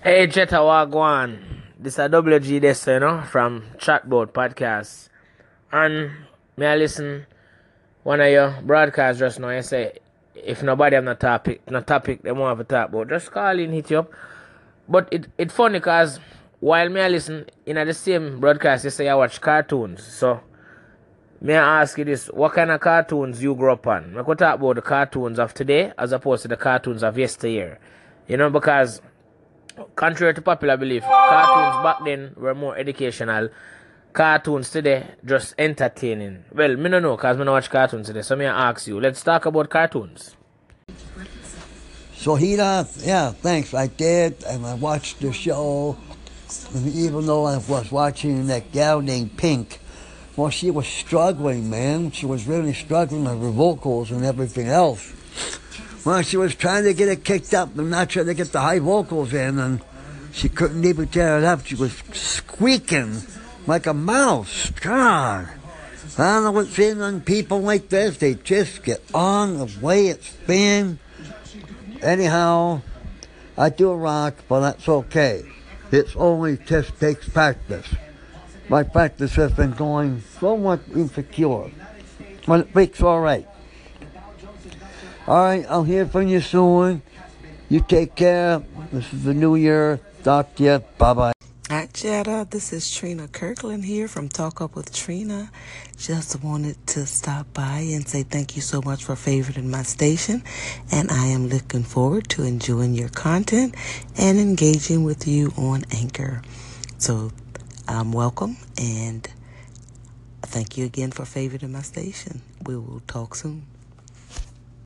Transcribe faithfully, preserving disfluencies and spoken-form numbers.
Hey, Jetta Wagwan. This is W G Desta, you know, from Chatboat Podcast. And may I listen one of your broadcasts just now. You say, if nobody have no topic, no topic they want to talk about, just call in, hit you up. But it it funny because while me I listen, in the same broadcast, you say I watch cartoons. So, may I ask you this, what kind of cartoons you grew up on? We could talk about the cartoons of today as opposed to the cartoons of yesteryear. You know, because contrary to popular belief, cartoons back then were more educational. Cartoons today just entertaining. Well, me no know because me no watch cartoons today. So me I ask you, let's talk about cartoons. So he, uh, yeah, thanks. I did, and I watched the show. And even though I was watching that gal named Pink, well, she was struggling, man. She was really struggling with her vocals and everything else. Well, she was trying to get it kicked up and not trying to get the high vocals in, and she couldn't even tear it up. She was squeaking like a mouse. God. I don't know what's in on people like this. They just get on the way it's been. Anyhow, I do rock, but that's okay. It's only just takes practice. My practice has been going somewhat insecure, but it makes all right. All right, I'll hear from you soon. You take care. This is the new year. Talk to you. Bye-bye. Hi, Jetta. This is Trina Kirkland here from Talk Up with Trina. Just wanted to stop by and say thank you so much for favoriting my station. And I am looking forward to enjoying your content and engaging with you on Anchor. So, um, welcome and thank you again for favoriting my station. We will talk soon.